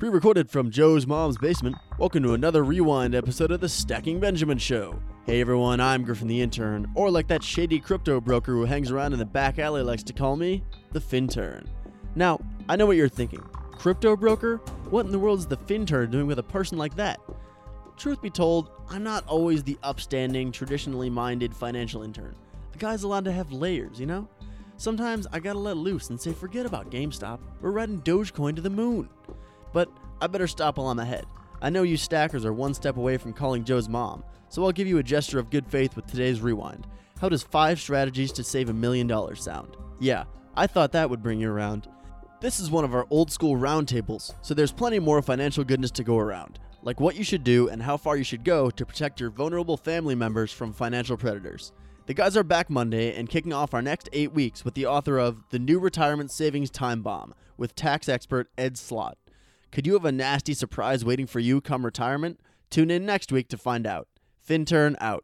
Pre-recorded from Joe's mom's basement, welcome to another Rewind episode of the Stacking Benjamin Show. Hey everyone, I'm Griffin the Intern, or like that shady crypto broker who hangs around in the back alley likes to call me, the Fintern. Now, I know what you're thinking. Crypto broker? What in the world is the Fintern doing with a person like that? Truth be told, I'm not always the upstanding, traditionally minded financial intern. The guy's allowed to have layers, you know? Sometimes I gotta let loose and say forget about GameStop, we're riding Dogecoin to the moon. But I better stop while I'm ahead. I know you stackers are one step away from calling Joe's mom, so I'll give you a gesture of good faith with today's Rewind. How does 5 strategies to save $1 million sound? Yeah, I thought that would bring you around. This is one of our old school roundtables, so there's plenty more financial goodness to go around, like what you should do and how far you should go to protect your vulnerable family members from financial predators. The guys are back Monday and kicking off our next 8 weeks with the author of The New Retirement Savings Time Bomb with tax expert Ed Slott. Could you have a nasty surprise waiting for you come retirement? Tune in next week to find out. Fintern out.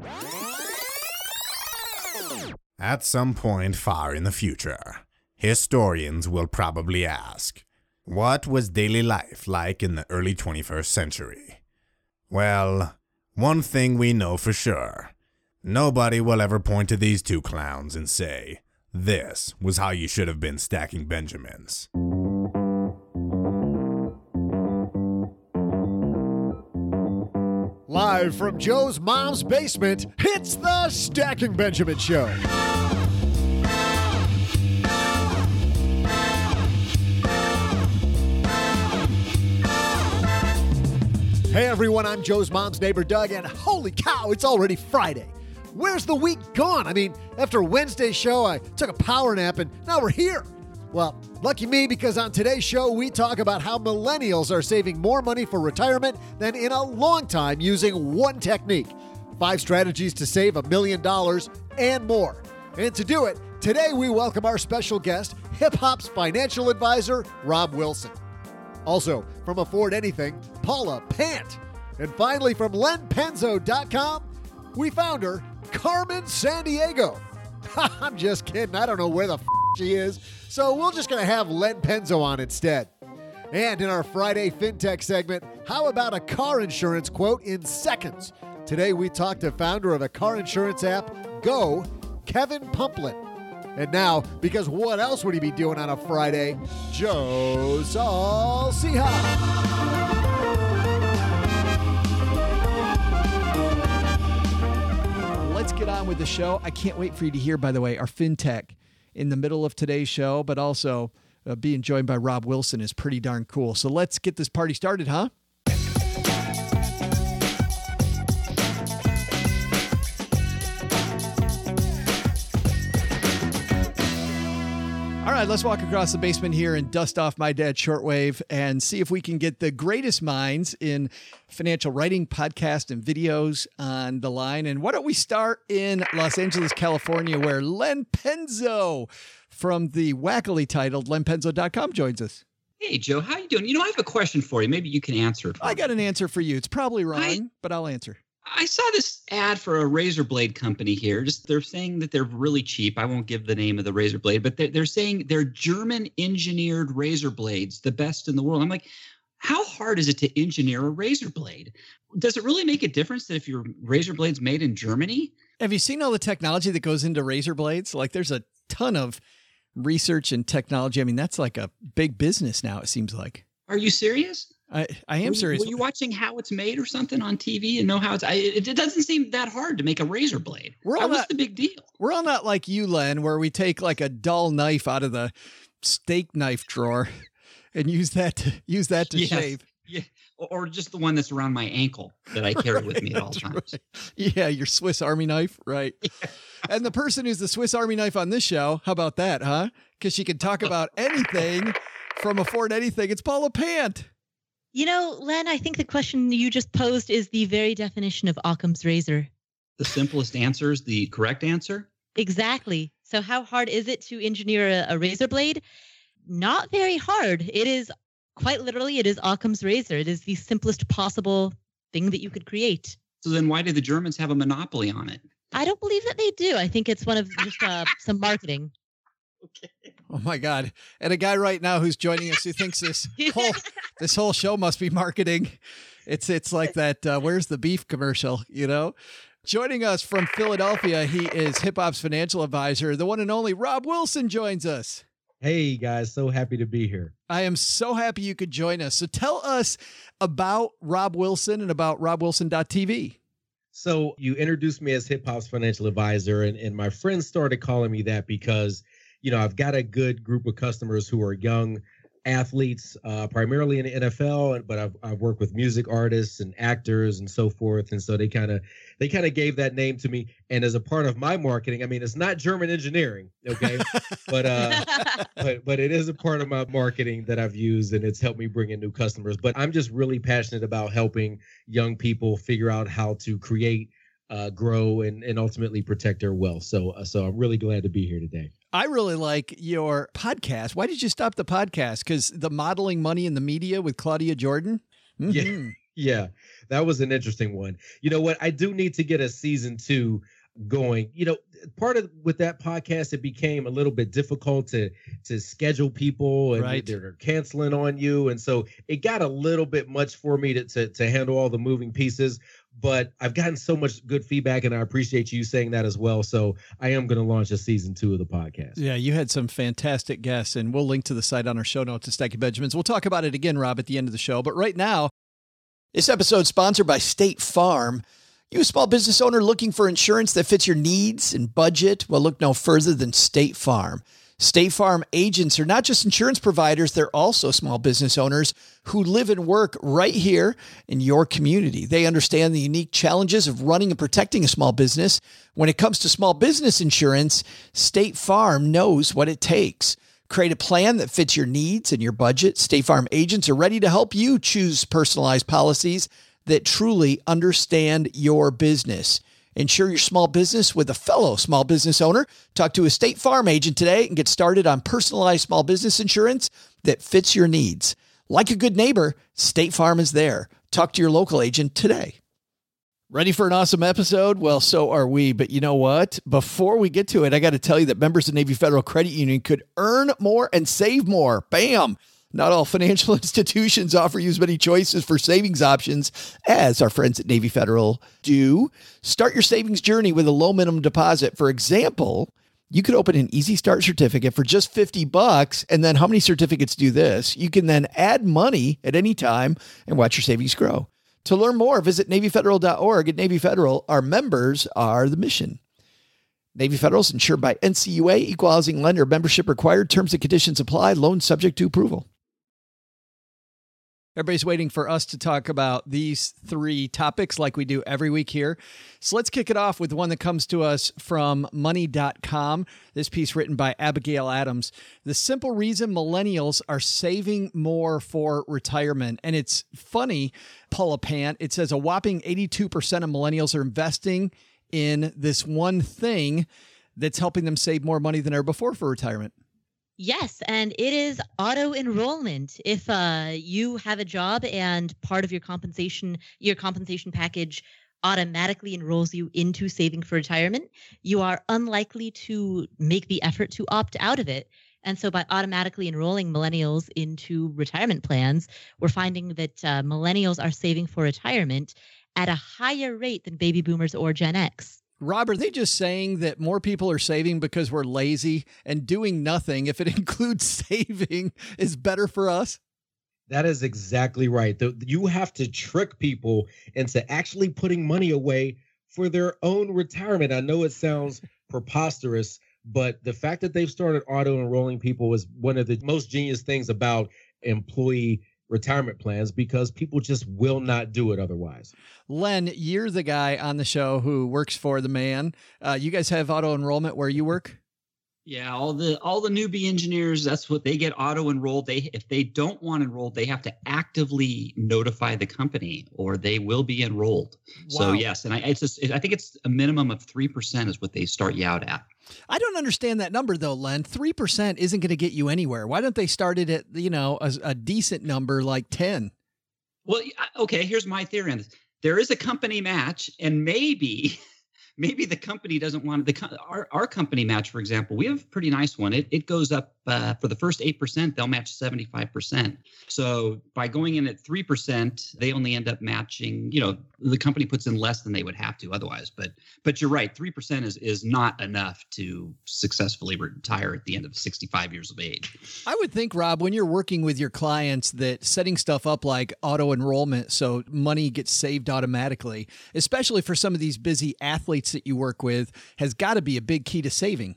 At some point far in the future, historians will probably ask, what was daily life like in the early 21st century? Well, one thing we know for sure. Nobody will ever point to these two clowns and say, this was how you should have been stacking Benjamins. Live from Joe's mom's basement, it's the Stacking Benjamin Show. Hey everyone, I'm Joe's mom's neighbor Doug, and holy cow, it's already Friday. Where's the week gone? I mean, after Wednesday's show, I took a power nap, and now we're here. Well, lucky me, because on today's show, we talk about how millennials are saving more money for retirement than in a long time using one technique. 5 strategies to save $1 million and more. And to do it, today we welcome our special guest, hip-hop's financial advisor, Rob Wilson. Also, from Afford Anything, Paula Pant. And finally, from lenpenzo.com, we found her, Carmen Sandiego. I'm just kidding. I don't know where the she is, so we're just going to have Len Penzo on instead. And in our Friday FinTech segment, how about a car insurance quote in seconds? Today we talked to founder of a car insurance app, Go, Kevin Pumplin. And now, because what else would he be doing on a Friday? Joe Saul-Sehy. Let's get on with the show. I can't wait for you to hear, by the way, our FinTech in the middle of today's show, but also being joined by Rob Wilson is pretty darn cool. So let's get this party started, huh? All right, let's walk across the basement here and dust off my dad's shortwave and see if we can get the greatest minds in financial writing, podcast, and videos on the line. And why don't we start in Los Angeles, California, where Len Penzo from the wackily titled lenpenzo.com joins us. Hey, Joe, how you doing? You know, I have a question for you. Maybe you can answer it. I got an answer for you. It's probably wrong, but I'll answer. I saw this ad for a razor blade company here. They're saying that they're really cheap. I won't give the name of the razor blade, but they're saying they're German engineered razor blades, the best in the world. I'm like, how hard is it to engineer a razor blade? Does it really make a difference that if your razor blade's made in Germany? Have you seen all the technology that goes into razor blades? Like there's a ton of research and technology. I mean, that's like a big business now, it seems like. Are you serious? I am serious. Were you watching how it's made or something on TV and know how it doesn't seem that hard to make a razor blade. What's the big deal? We're all not like you, Len, where we take like a dull knife out of the steak knife drawer and use that to yes. shave. Yeah. Or just the one that's around my ankle that I carry with me at all times. Right. Yeah, your Swiss Army knife, right? Yeah. And the person who's the Swiss Army knife on this show, how about that, huh? Because she can talk about anything from Afford Anything. It's Paula Pant. You know, Len, I think the question you just posed is the very definition of Occam's razor. The simplest answer is the correct answer? Exactly. So how hard is it to engineer a razor blade? Not very hard. It is quite literally, it is Occam's razor. It is the simplest possible thing that you could create. So then why do the Germans have a monopoly on it? I don't believe that they do. I think it's one of just some marketing. Okay. Oh my God. And a guy right now who's joining us who thinks this whole show must be marketing. It's like that Where's the Beef commercial, you know? Joining us from Philadelphia, he is Hip Hop's financial advisor. The one and only Rob Wilson joins us. Hey guys, so happy to be here. I am so happy you could join us. So tell us about Rob Wilson and about robwilson.tv. So you introduced me as Hip Hop's financial advisor, and my friends started calling me that because, you know, I've got a good group of customers who are young athletes, primarily in the NFL, but I've worked with music artists and actors and so forth. And so they kind of gave that name to me. And as a part of my marketing, I mean, it's not German engineering, okay, but it is a part of my marketing that I've used, and it's helped me bring in new customers. But I'm just really passionate about helping young people figure out how to create, grow, and ultimately protect their wealth. So I'm really glad to be here today. I really like your podcast. Why did you stop the podcast? Because the Modeling Money in the Media with Claudia Jordan? Mm-hmm. Yeah, that was an interesting one. You know what? I do need to get a season 2 going. You know, part of with that podcast, it became a little bit difficult to schedule people, and right. They're canceling on you. And so it got a little bit much for me to handle all the moving pieces. But I've gotten so much good feedback, and I appreciate you saying that as well. So I am going to launch a season 2 of the podcast. Yeah, you had some fantastic guests, and we'll link to the site on our show notes at Stacking Benjamins. We'll talk about it again, Rob, at the end of the show. But right now, this episode is sponsored by State Farm. You a small business owner looking for insurance that fits your needs and budget? Well, look no further than State Farm. State Farm agents are not just insurance providers, they're also small business owners who live and work right here in your community. They understand the unique challenges of running and protecting a small business. When it comes to small business insurance, State Farm knows what it takes. Create a plan that fits your needs and your budget. State Farm agents are ready to help you choose personalized policies that truly understand your business. Insure your small business with a fellow small business owner. Talk to a State Farm agent today and get started on personalized small business insurance that fits your needs. Like a good neighbor, State Farm is there. Talk to your local agent today. Ready for an awesome episode? Well, so are we. But you know what? Before we get to it, I got to tell you that members of Navy Federal Credit Union could earn more and save more. Bam! Not all financial institutions offer you as many choices for savings options as our friends at Navy Federal do. Start your savings journey with a low minimum deposit. For example, you could open an Easy Start certificate for just $50. And then how many certificates do this? You can then add money at any time and watch your savings grow. To learn more, visit NavyFederal.org. At Navy Federal, our members are the mission. Navy Federal is insured by NCUA, Equal Housing Lender. Membership required. Terms and conditions apply. Loan subject to approval. Everybody's waiting for us to talk about these 3 topics like we do every week here. So let's kick it off with one that comes to us from money.com. This piece written by Abigail Adams. The simple reason millennials are saving more for retirement. And it's funny, Paula Pant, it says a whopping 82% of millennials are investing in this one thing that's helping them save more money than ever before for retirement. Yes, and it is auto enrollment. If you have a job and part of your compensation package automatically enrolls you into saving for retirement, you are unlikely to make the effort to opt out of it. And so by automatically enrolling millennials into retirement plans, we're finding that millennials are saving for retirement at a higher rate than baby boomers or Gen X. Rob, are they just saying that more people are saving because we're lazy and doing nothing, if it includes saving, is better for us? That is exactly right. You have to trick people into actually putting money away for their own retirement. I know it sounds preposterous, but the fact that they've started auto-enrolling people is one of the most genius things about employee retirement plans, because people just will not do it otherwise. Len, you're the guy on the show who works for the man. You guys have auto enrollment where you work? Yeah, all the newbie engineers, that's what they get auto enrolled. If they don't want enrolled, they have to actively notify the company or they will be enrolled. Wow. So yes, and I think it's a minimum of 3% is what they start you out at. I don't understand that number though, Len. 3% isn't going to get you anywhere. Why don't they start it at, a decent number like 10? Well, okay, here's my theory on this. There is a company match, and maybe the company doesn't want our company match, for example. We have a pretty nice one. It goes up for the first 8%, they'll match 75%. So by going in at 3%, they only end up matching, the company puts in less than they would have to otherwise. But you're right, 3% is not enough to successfully retire at the end of 65 years of age. I would think, Rob, when you're working with your clients, that setting stuff up like auto enrollment so money gets saved automatically, especially for some of these busy athletes that you work with, has got to be a big key to saving.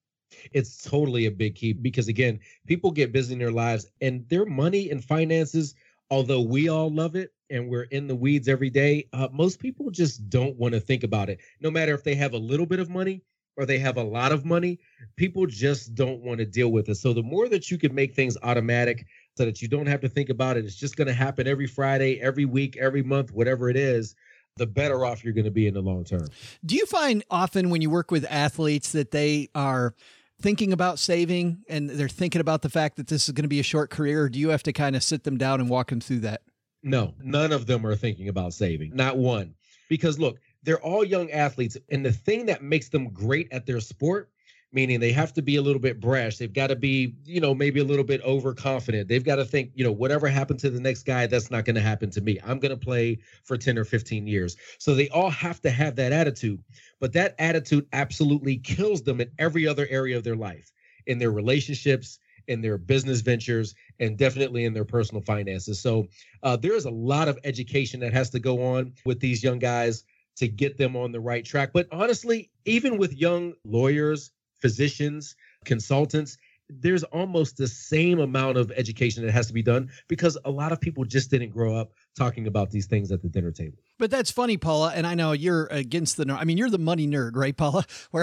It's totally a big key because, again, people get busy in their lives and their money and finances, although we all love it and we're in the weeds every day, most people just don't want to think about it. No matter if they have a little bit of money or they have a lot of money, people just don't want to deal with it. So the more that you can make things automatic so that you don't have to think about it, it's just going to happen every Friday, every week, every month, whatever it is, the better off you're going to be in the long term. Do you find often when you work with athletes that they are thinking about saving and they're thinking about the fact that this is going to be a short career, or do you have to kind of sit them down and walk them through that? No, none of them are thinking about saving. Not one. Because look, they're all young athletes. And the thing that makes them great at their sport, meaning they have to be a little bit brash. They've got to be, maybe a little bit overconfident. They've got to think, whatever happened to the next guy, that's not going to happen to me. I'm going to play for 10 or 15 years. So they all have to have that attitude. But that attitude absolutely kills them in every other area of their life, in their relationships, in their business ventures, and definitely in their personal finances. So there is a lot of education that has to go on with these young guys to get them on the right track. But honestly, even with young lawyers, physicians, consultants, there's almost the same amount of education that has to be done because a lot of people just didn't grow up talking about these things at the dinner table. But that's funny, Paula, and I know you're against the nerd. I mean, you're the money nerd, right, Paula? Where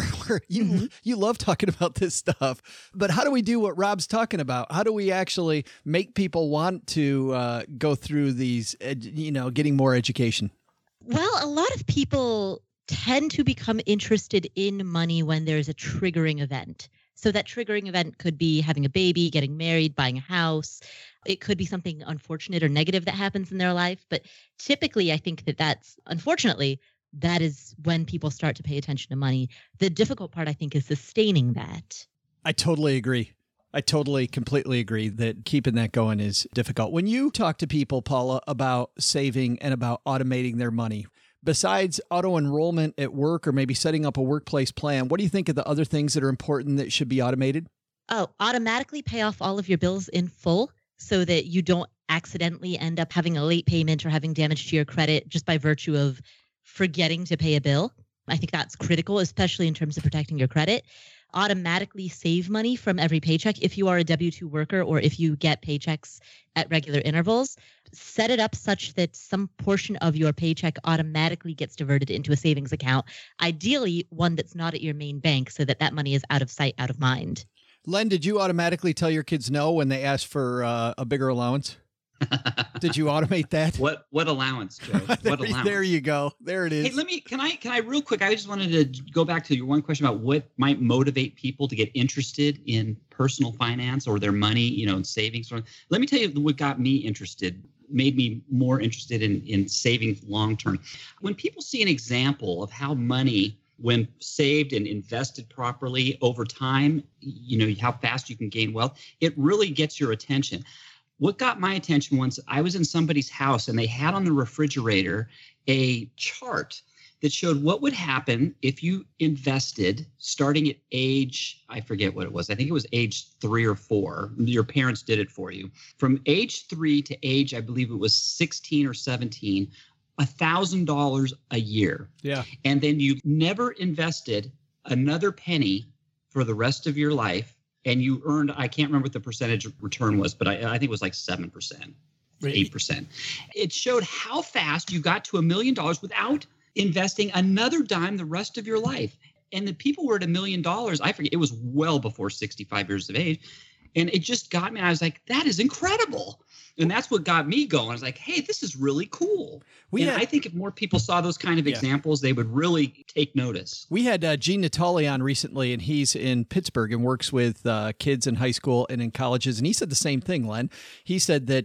you love talking about this stuff. But how do we do what Rob's talking about? How do we actually make people want to go through these, getting more education? Well, a lot of people tend to become interested in money when there's a triggering event. So that triggering event could be having a baby, getting married, buying a house. It could be something unfortunate or negative that happens in their life. But typically, I think unfortunately, that is when people start to pay attention to money. The difficult part, I think, is sustaining that. I totally agree. I totally, completely agree that keeping that going is difficult. When you talk to people, Paula, about saving and about automating their money, besides auto enrollment at work or maybe setting up a workplace plan, what do you think of the other things that are important that should be automated? Oh, automatically pay off all of your bills in full so that you don't accidentally end up having a late payment or having damage to your credit just by virtue of forgetting to pay a bill. I think that's critical, especially in terms of protecting your credit. Automatically save money from every paycheck if you are a W-2 worker or if you get paychecks at regular intervals. Set it up such that some portion of your paycheck automatically gets diverted into a savings account, ideally one that's not at your main bank so that money is out of sight, out of mind. Len, did you automatically tell your kids no when they asked for a bigger allowance? Did you automate that? What allowance, Joe? What allowance? There you go. There it is. Hey, can I real quick, I just wanted to go back to your one question about what might motivate people to get interested in personal finance or their money, and savings. Let me tell you what got me interested, made me more interested in saving long term. When people see an example of how money, when saved and invested properly over time, how fast you can gain wealth, it really gets your attention. What got my attention once, I was in somebody's house and they had on the refrigerator a chart that showed what would happen if you invested starting at age, I forget what it was. I think it was age 3 or 4. Your parents did it for you. From age 3 to age, I believe it was 16 or 17, $1,000 a year. Yeah. And then you never invested another penny for the rest of your life. And you earned, I can't remember what the percentage return was, but I think it was like 7%, 8%. It showed how fast you got to $1 million without investing another dime the rest of your life. And the people were at $1 million, I forget, it was well before 65 years of age. And it just got me. I was like, that is incredible. And that's what got me going. I was like, hey, this is really cool. I think if more people saw those kind of examples, they would really take notice. We had Gene Natali on recently, and he's in Pittsburgh and works with kids in high school and in colleges. And he said the same thing, Len. He said that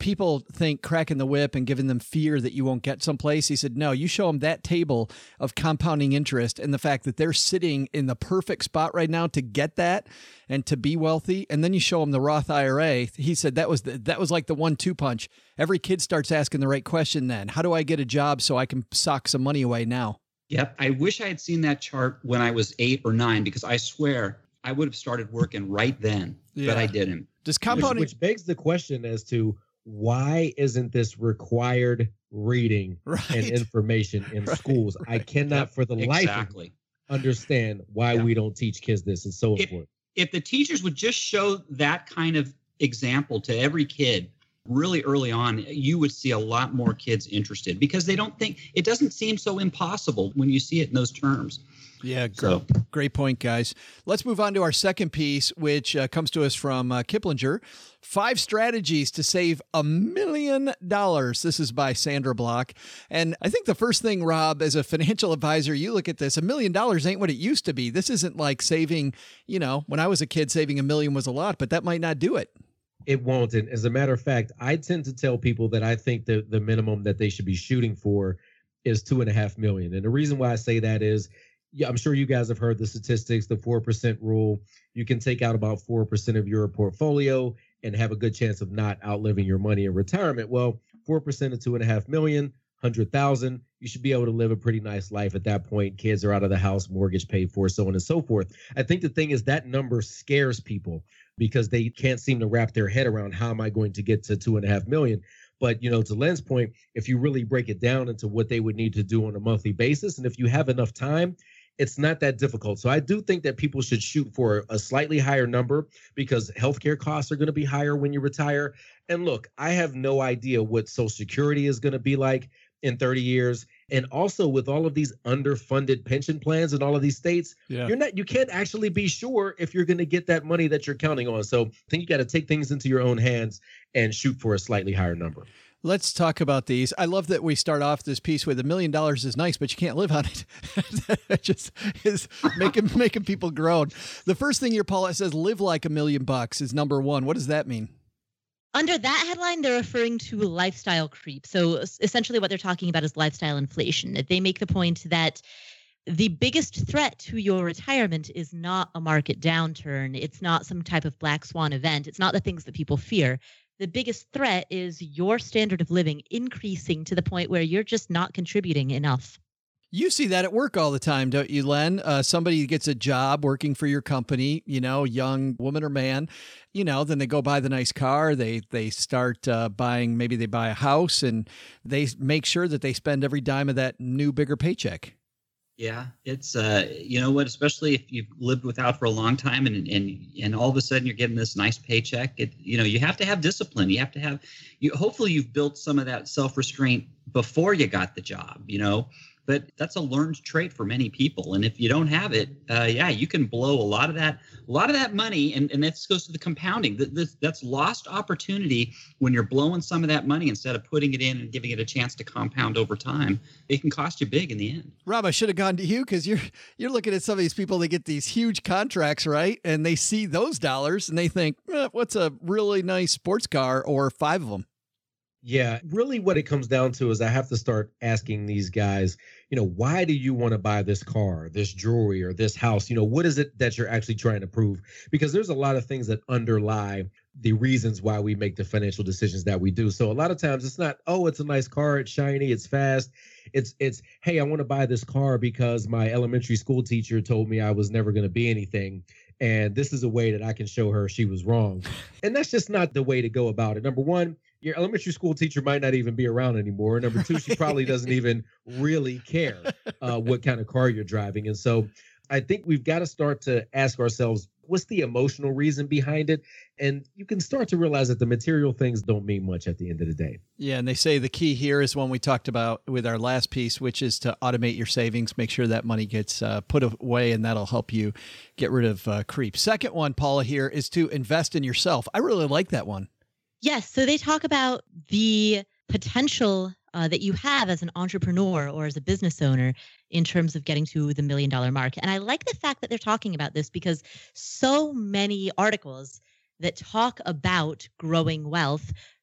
people think cracking the whip and giving them fear that you won't get someplace. He said, no, you show them that table of compounding interest and the fact that they're sitting in the perfect spot right now to get that and to be wealthy. And then you show them the Roth IRA. He said that was like the 1-2 punch. Every kid starts asking the right question then. How do I get a job so I can sock some money away now? Yep. I wish I had seen that chart when I was 8 or 9, because I swear I would have started working right then, but I didn't. Does compounding, which begs the question as to why isn't this required reading and information in schools? I cannot for the life of me understand why we don't teach kids this. It's so important. If the teachers would just show that kind of example to every kid really early on, you would see a lot more kids interested, because they don't think, it doesn't seem so impossible when you see it in those terms. Yeah, great point, guys. Let's move on to our second piece, which comes to us from Kiplinger. 5 strategies to save $1 million. This is by Sandra Block. And I think the first thing, Rob, as a financial advisor, you look at this, $1 million ain't what it used to be. This isn't like saving, when I was a kid, saving $1 million was a lot, but that might not do it. It won't. And as a matter of fact, I tend to tell people that I think the minimum that they should be shooting for is $2.5 million. And the reason why I say that is, I'm sure you guys have heard the statistics, the 4% rule. You can take out about 4% of your portfolio and have a good chance of not outliving your money in retirement. Well, 4% of $2.5 million, 100,000, you should be able to live a pretty nice life at that point. Kids are out of the house, mortgage paid for, so on and so forth. I think the thing is that number scares people because they can't seem to wrap their head around, how am I going to get to $2.5 million? But, to Len's point, if you really break it down into what they would need to do on a monthly basis, and if you have enough time, it's not that difficult. So I do think that people should shoot for a slightly higher number, because healthcare costs are going to be higher when you retire. And look, I have no idea what Social Security is going to be like in 30 years. And also with all of these underfunded pension plans in all of these states, you can't actually be sure if you're going to get that money that you're counting on. So I think you got to take things into your own hands and shoot for a slightly higher number. Let's talk about these. I love that we start off this piece with $1 million is nice, but you can't live on it. That just is making people groan. The first thing your Paula says, live like $1 million is number 1. What does that mean? Under that headline, they're referring to lifestyle creep. So essentially what they're talking about is lifestyle inflation. They make the point that the biggest threat to your retirement is not a market downturn. It's not some type of black swan event. It's not the things that people fear. The biggest threat is your standard of living increasing to the point where you're just not contributing enough. You see that at work all the time, don't you, Len? Somebody gets a job working for your company, young woman or man, then they go buy the nice car. They start buying, maybe they buy a house, and they make sure that they spend every dime of that new, bigger paycheck. Yeah, it's especially if you've lived without for a long time and all of a sudden you're getting this nice paycheck. You have to have discipline. You have to have hopefully you've built some of that self-restraint before you got the job, but that's a learned trait for many people. And if you don't have it, you can blow a lot of that money. And this goes to the compounding. That's lost opportunity when you're blowing some of that money instead of putting it in and giving it a chance to compound over time. It can cost you big in the end. Rob, I should have gone to you, because you're looking at some of these people that get these huge contracts, right? And they see those dollars and they think, what's a really nice sports car, or 5 of them? Yeah, really what it comes down to is I have to start asking these guys, why do you want to buy this car, this jewelry, or this house? What is it that you're actually trying to prove? Because there's a lot of things that underlie the reasons why we make the financial decisions that we do. So a lot of times it's not, oh, it's a nice car, it's shiny, it's fast. It's hey, I want to buy this car because my elementary school teacher told me I was never going to be anything. And this is a way that I can show her she was wrong. And that's just not the way to go about it. Number one, your elementary school teacher might not even be around anymore. Number 2, she probably doesn't even really care what kind of car you're driving. And so I think we've got to start to ask ourselves, what's the emotional reason behind it? And you can start to realize that the material things don't mean much at the end of the day. Yeah, and they say the key here is one we talked about with our last piece, which is to automate your savings, make sure that money gets put away, and that'll help you get rid of creep. Second one, Paula, here is to invest in yourself. I really like that one. Yes. So they talk about the potential that you have as an entrepreneur or as a business owner in terms of getting to the $1 million mark. And I like the fact that they're talking about this, because so many articles that talk about growing wealth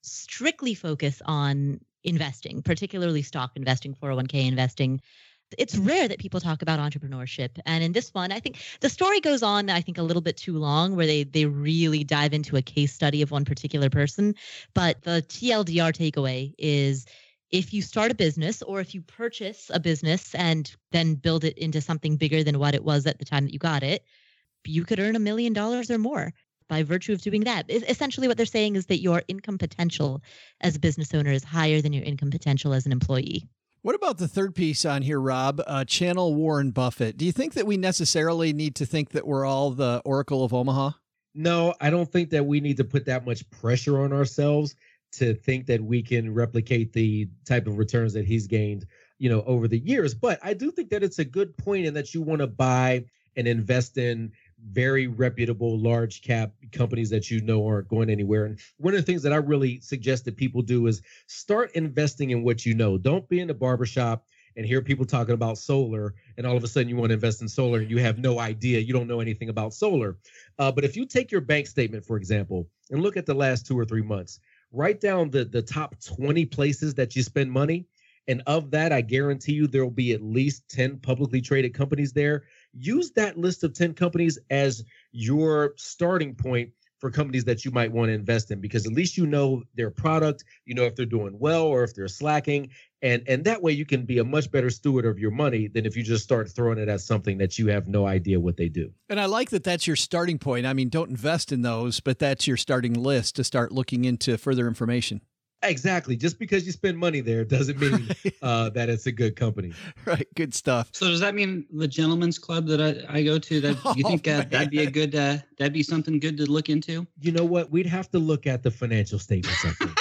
strictly focus on investing, particularly stock investing, 401k investing. It's rare that people talk about entrepreneurship. And in this one, I think the story goes on, I think, a little bit too long, where they really dive into a case study of one particular person. But the TLDR takeaway is, if you start a business or if you purchase a business and then build it into something bigger than what it was at the time that you got it, you could earn $1 million or more by virtue of doing that. Essentially, what they're saying is that your income potential as a business owner is higher than your income potential as an employee. What about the third piece on here, Rob? Channel Warren Buffett. Do you think that we necessarily need to think that we're all the Oracle of Omaha? No, I don't think that we need to put that much pressure on ourselves to think that we can replicate the type of returns that he's gained, over the years. But I do think that it's a good point in that you want to buy and invest in very reputable large cap companies that aren't going anywhere. And one of the things that I really suggest that people do is start investing in what you know. Don't be in the barbershop and hear people talking about solar, and all of a sudden you want to invest in solar and you have no idea, you don't know anything about solar. But if you take your bank statement, for example, and look at the last 2 or 3 months, write down the top 20 places that you spend money. And of that, I guarantee you there will be at least 10 publicly traded companies there. Use that list of 10 companies as your starting point for companies that you might want to invest in, because at least you know their product, if they're doing well or if they're slacking. And that way you can be a much better steward of your money than if you just start throwing it at something that you have no idea what they do. And I like that that's your starting point. I mean, don't invest in those, but that's your starting list to start looking into further information. Exactly. Just because you spend money there doesn't mean that it's a good company. Right. Good stuff. So does that mean the gentleman's club that I go to, that you think that'd be a good, that'd be something good to look into? You know what? We'd have to look at the financial statements, I think.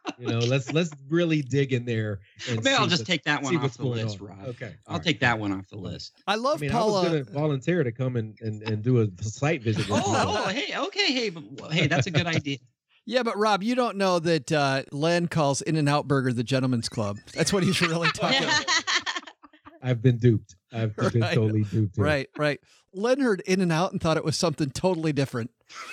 Let's really dig in there. And maybe I'll just take that one off the list, Rob. Okay. I'll take that one off the list. I love Paula. I was going to volunteer to come and do a site visit. Hey, that's a good idea. Yeah, but Rob, you don't know that Len calls In-N-Out Burger the gentleman's club. That's what he's really talking about. I've been duped. I've been totally duped. Here. Right. Len heard In-N-Out and thought it was something totally different.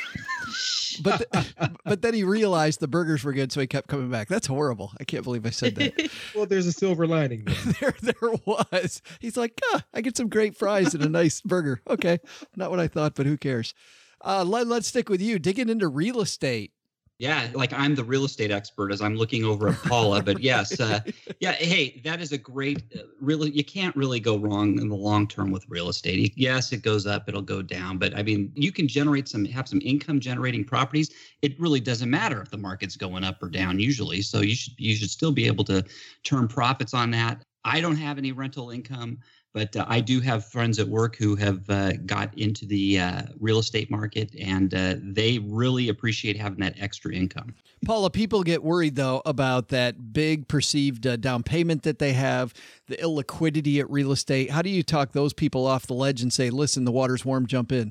But then he realized the burgers were good, so he kept coming back. That's horrible. I can't believe I said that. Well, there's a silver lining there. There was. He's like, I get some great fries and a nice burger. Okay, not what I thought, but who cares? Len, let's stick with you. Digging into real estate. Yeah, like I'm the real estate expert as I'm looking over at Paula. But yes, hey, that is a great, really, you can't really go wrong in the long term with real estate. Yes, it goes up, it'll go down. But I mean, you can have some income generating properties. It really doesn't matter if the market's going up or down usually. So you should still be able to turn profits on that. I don't have any rental income, but I do have friends at work who have got into the real estate market, and they really appreciate having that extra income. Paula, people get worried, though, about that big perceived down payment that they have, the illiquidity at real estate. How do you talk those people off the ledge and say, listen, the water's warm, jump in?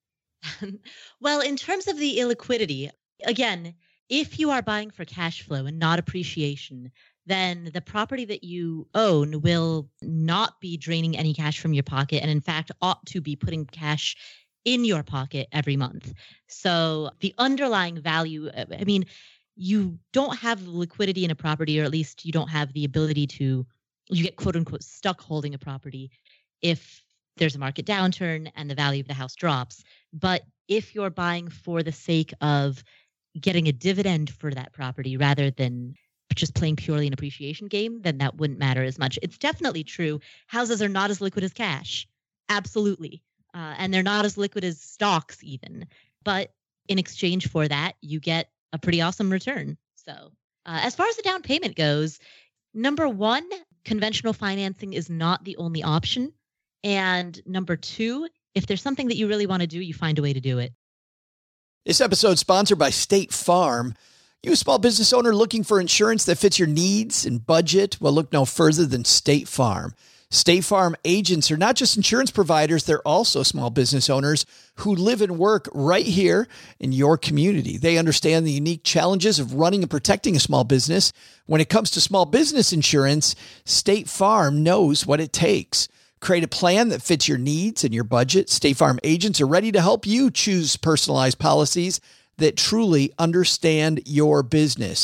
Well, in terms of the illiquidity, again, if you are buying for cash flow and not appreciation, then the property that you own will not be draining any cash from your pocket, and in fact ought to be putting cash in your pocket every month. So the underlying value, I mean, you don't have the liquidity in a property, or at least you don't have the ability to, you get quote unquote stuck holding a property if there's a market downturn and the value of the house drops. But if you're buying for the sake of getting a dividend for that property rather than just playing purely an appreciation game, then that wouldn't matter as much. It's definitely true. Houses are not as liquid as cash. Absolutely. And they're not as liquid as stocks even. But in exchange for that, you get a pretty awesome return. So as far as the down payment goes, number one, conventional financing is not the only option. And number two, if there's something that you really want to do, you find a way to do it. This episode is sponsored by State Farm. You a small business owner looking for insurance that fits your needs and budget? Well, look no further than State Farm. State Farm agents are not just insurance providers, they're also small business owners who live and work right here in your community. They understand the unique challenges of running and protecting a small business. When it comes to small business insurance, State Farm knows what it takes. Create a plan that fits your needs and your budget. State Farm agents are ready to help you choose personalized policies that truly understand your business.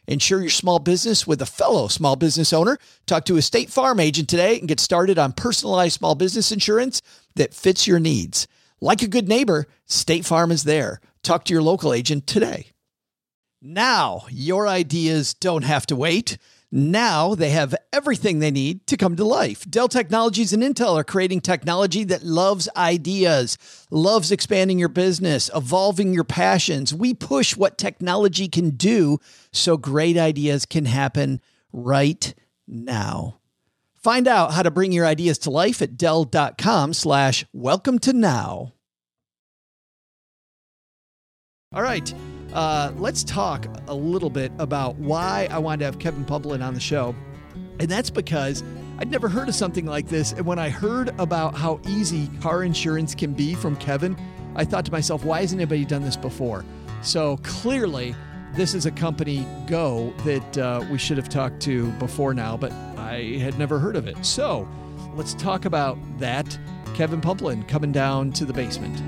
Insure your small business with a fellow small business owner. Talk to a State Farm agent today and get started on personalized small business insurance that fits your needs. Like a good neighbor, State Farm is there. Talk to your local agent today. Now, your ideas don't have to wait. Now they have everything they need to come to life. Dell Technologies and Intel are creating technology that loves ideas, loves expanding your business, evolving your passions. We push what technology can do so great ideas can happen right now. Find out how to bring your ideas to life at Dell.com/welcome to now. All right. Let's talk a little bit about why I wanted to have Kevin Pumplin on the show. And that's because I'd never heard of something like this. And when I heard about how easy car insurance can be from Kevin, I thought to myself, why hasn't anybody done this before? So clearly, this is a company, Go, that we should have talked to before now, but I had never heard of it. So let's talk about that. Kevin Pumplin coming down to the basement.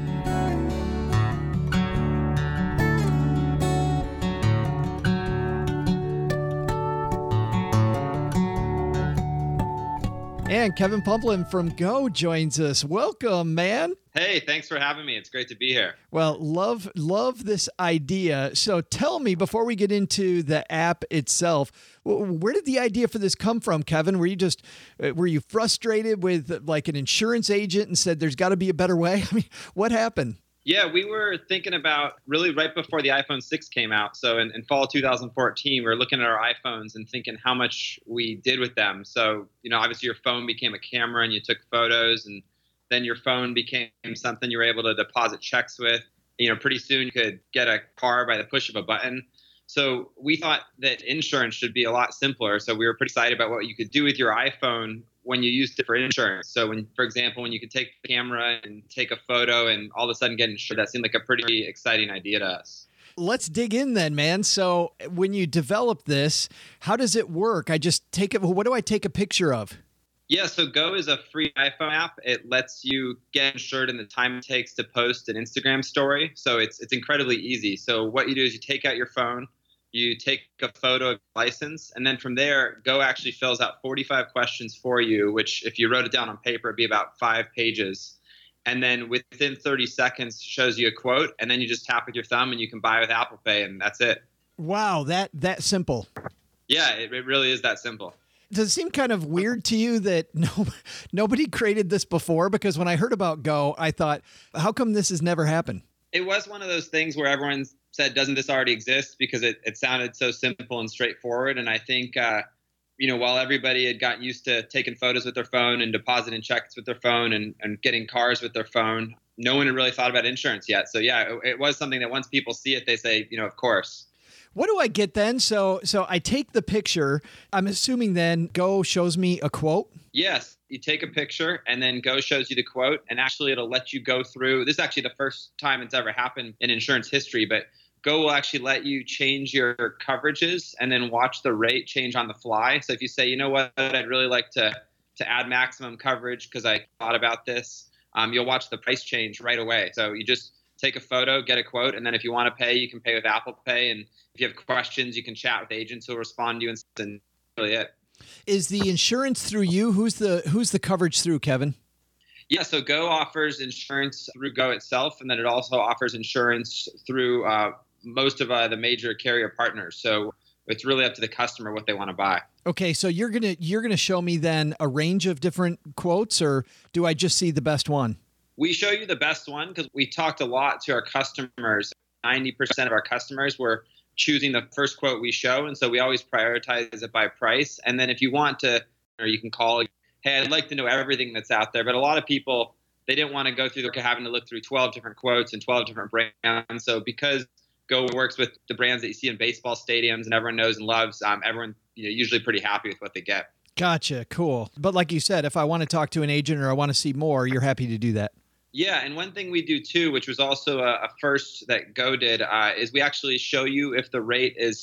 And Kevin Pumplin from Go joins us. Welcome, man. Hey, thanks for having me. It's great to be here. Well, love this idea. So tell me, before we get into the app itself, where did the idea for this come from, Kevin? Were you frustrated with like an insurance agent and said there's got to be a better way? I mean, what happened? Yeah, we were thinking about really right before the iPhone 6 came out. So in fall 2014, we were looking at our iPhones and thinking how much we did with them. So, obviously your phone became a camera and you took photos, and then your phone became something you were able to deposit checks with. Pretty soon you could get a car by the push of a button. So we thought that insurance should be a lot simpler. So we were pretty excited about what you could do with your iPhone when you used it for insurance. So for example, when you could take the camera and take a photo and all of a sudden get insured, that seemed like a pretty exciting idea to us. Let's dig in then, man. So when you develop this, how does it work? What do I take a picture of? Yeah, so Go is a free iPhone app. It lets you get insured in the time it takes to post an Instagram story. So it's incredibly easy. So what you do is you take out your phone, you take a photo of your license, and then from there, Go actually fills out 45 questions for you, which if you wrote it down on paper, it'd be about 5 pages. And then within 30 seconds, shows you a quote, and then you just tap with your thumb and you can buy with Apple Pay, and that's it. Wow, that simple. Yeah, it really is that simple. Does it seem kind of weird to you that nobody created this before? Because when I heard about Go, I thought, how come this has never happened? It was one of those things where everyone said, doesn't this already exist? Because it sounded so simple and straightforward. And I think, while everybody had gotten used to taking photos with their phone and depositing checks with their phone and getting cars with their phone, no one had really thought about insurance yet. So yeah, it was something that once people see it, they say, of course. What do I get then? So I take the picture. I'm assuming then Go shows me a quote. Yes. You take a picture and then Go shows you the quote, and actually it'll let you go through. This is actually the first time it's ever happened in insurance history, but Go will actually let you change your coverages and then watch the rate change on the fly. So if you say, you know what, I'd really like to add maximum coverage because I thought about this, you'll watch the price change right away. So you just take a photo, get a quote, and then if you want to pay, you can pay with Apple Pay. And if you have questions, you can chat with agents who'll respond to you, and that's really it. Is the insurance through you? Who's the coverage through, Kevin? Yeah, so Go offers insurance through Go itself, and then it also offers insurance through most of the major carrier partners. So it's really up to the customer what they want to buy. Okay, so you're gonna show me then a range of different quotes, or do I just see the best one? We show you the best one because we talked a lot to our customers. 90% of our customers were choosing the first quote we show, and so we always prioritize it by price. And then if you want to, or you can call, hey, I'd like to know everything that's out there. But a lot of people, they didn't want to go through having to look through 12 different quotes and 12 different brands. So because Go works with the brands that you see in baseball stadiums and everyone knows and loves, everyone usually pretty happy with what they get. Gotcha. Cool. But like you said, if I want to talk to an agent or I want to see more, you're happy to do that. Yeah, and one thing we do too, which was also a first that Go did, is we actually show you if the rate is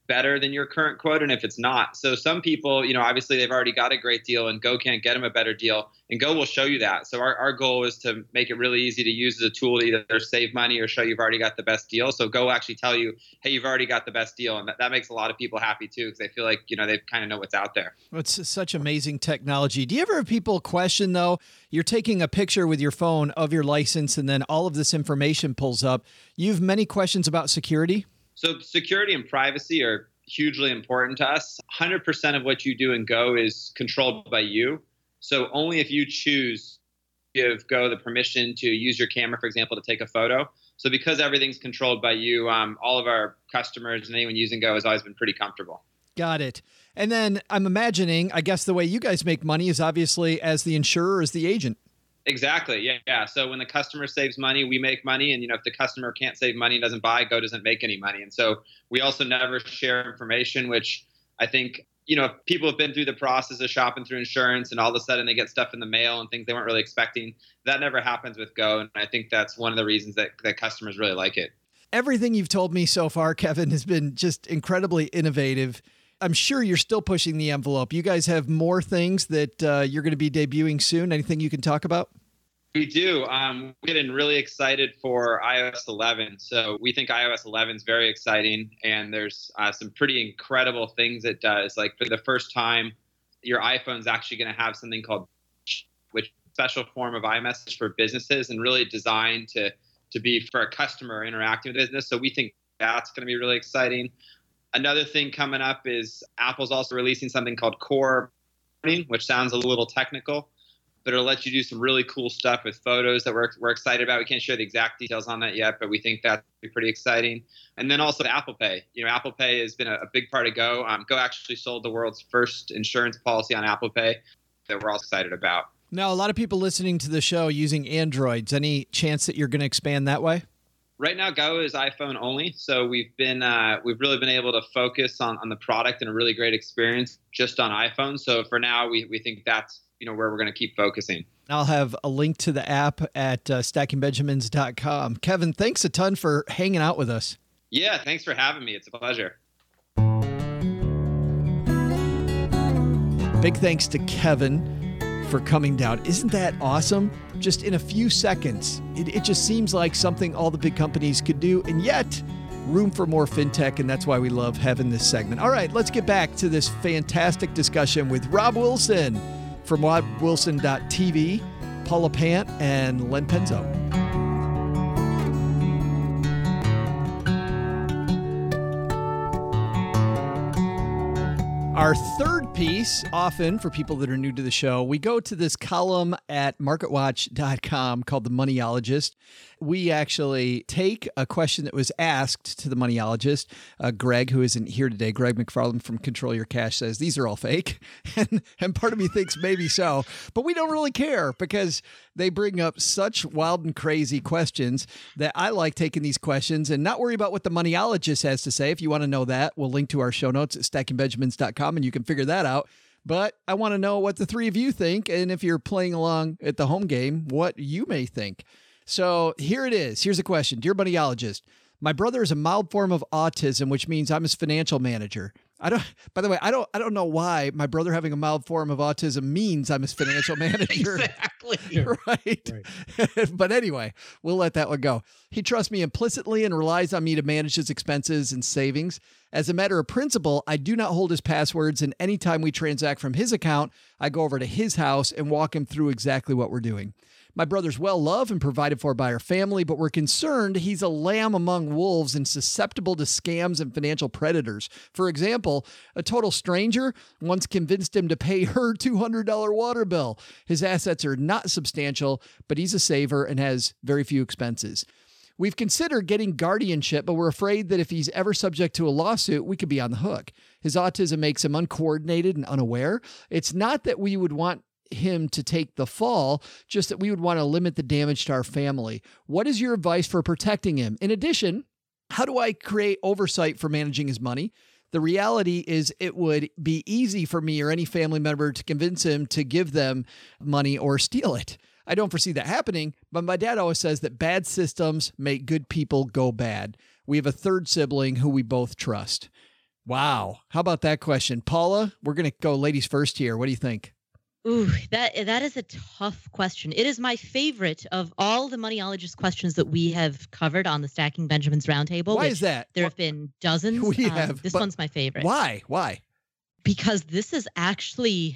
better than your current quote and if it's not. So some people, obviously they've already got a great deal and Go can't get them a better deal, and Go will show you that. So our goal is to make it really easy to use as a tool to either save money or show you've already got the best deal. So Go will actually tell you, hey, you've already got the best deal. And that makes a lot of people happy too, because they feel like, they kind of know what's out there. It's such amazing technology. Do you ever have people question, though, you're taking a picture with your phone of your license and then all of this information pulls up. You have many questions about security? So security and privacy are hugely important to us. 100% of what you do in Go is controlled by you. So only if you choose to give Go the permission to use your camera, for example, to take a photo. So because everything's controlled by you, all of our customers and anyone using Go has always been pretty comfortable. Got it. And then I'm imagining, I guess the way you guys make money is obviously as the insurer, as the agent. Exactly. Yeah. So when the customer saves money, we make money. And, if the customer can't save money and doesn't buy, Go doesn't make any money. And so we also never share information, which I think, if people have been through the process of shopping through insurance and all of a sudden they get stuff in the mail and things they weren't really expecting, that never happens with Go. And I think that's one of the reasons that customers really like it. Everything you've told me so far, Kevin, has been just incredibly innovative. I'm sure you're still pushing the envelope. You guys have more things that you're going to be debuting soon. Anything you can talk about? We do. We're getting really excited for iOS 11. So we think iOS 11 is very exciting, and there's some pretty incredible things it does. Like for the first time, your iPhone's actually going to have something called, which is a special form of iMessage for businesses and really designed to be for a customer interacting with business. So we think that's going to be really exciting. Another thing coming up is Apple's also releasing something called Core, which sounds a little technical, but it'll let you do some really cool stuff with photos that we're excited about. We can't share the exact details on that yet, but we think that'll be pretty exciting. And then also Apple Pay. Apple Pay has been a big part of Go. Go actually sold the world's first insurance policy on Apple Pay that we're all excited about. Now, a lot of people listening to the show using Androids. Any chance that you're going to expand that way? Right now, Go is iPhone only. So we've really been able to focus on the product and a really great experience just on iPhone. So for now, we think that's where we're going to keep focusing. I'll have a link to the app at stackingbenjamins.com. Kevin, thanks a ton for hanging out with us. Yeah, thanks for having me. It's a pleasure. Big thanks to Kevin for coming down. Isn't that awesome? Just in a few seconds, it just seems like something all the big companies could do, and yet room for more fintech, and that's why we love having this segment. All right, let's get back to this fantastic discussion with Rob Wilson from RobWilson.tv, Paula Pant, and Len Penzo. Our third piece, often for people that are new to the show, we go to this column at marketwatch.com called The Moneyologist. We actually take a question that was asked to the Moneyologist. Greg, who isn't here today, Greg McFarland from Control Your Cash, says these are all fake. And part of me thinks maybe so, but we don't really care because they bring up such wild and crazy questions that I like taking these questions and not worry about what the Moneyologist has to say. If you want to know that, we'll link to our show notes at stackingbenjamins.com and you can figure that out. But I want to know what the three of you think. And if you're playing along at the home game, what you may think. So here it is. Here's a question. Dear Moneyologist, my brother is a mild form of autism, which means I'm his financial manager. By the way, I don't know why my brother having a mild form of autism means I'm his financial manager. Exactly. Right. But anyway, we'll let that one go. He trusts me implicitly and relies on me to manage his expenses and savings. As a matter of principle, I do not hold his passwords, and anytime we transact from his account, I go over to his house and walk him through exactly what we're doing. My brother's well loved and provided for by our family, but we're concerned he's a lamb among wolves and susceptible to scams and financial predators. For example, a total stranger once convinced him to pay her $200 water bill. His assets are not substantial, but he's a saver and has very few expenses. We've considered getting guardianship, but we're afraid that if he's ever subject to a lawsuit, we could be on the hook. His autism makes him uncoordinated and unaware. It's not that we would want him to take the fall, just that we would want to limit the damage to our family. What is your advice for protecting him? In addition, how do I create oversight for managing his money? The reality is it would be easy for me or any family member to convince him to give them money or steal it. I don't foresee that happening, but my dad always says that bad systems make good people go bad. We have a third sibling who we both trust. Wow. How about that question? Paula, we're going to go ladies first here. What do you think? Ooh, that is a tough question. It is my favorite of all the moneyologist questions that we have covered on the Stacking Benjamins Roundtable. Why is that? There have been dozens. This one's my favorite. Why? Because this is actually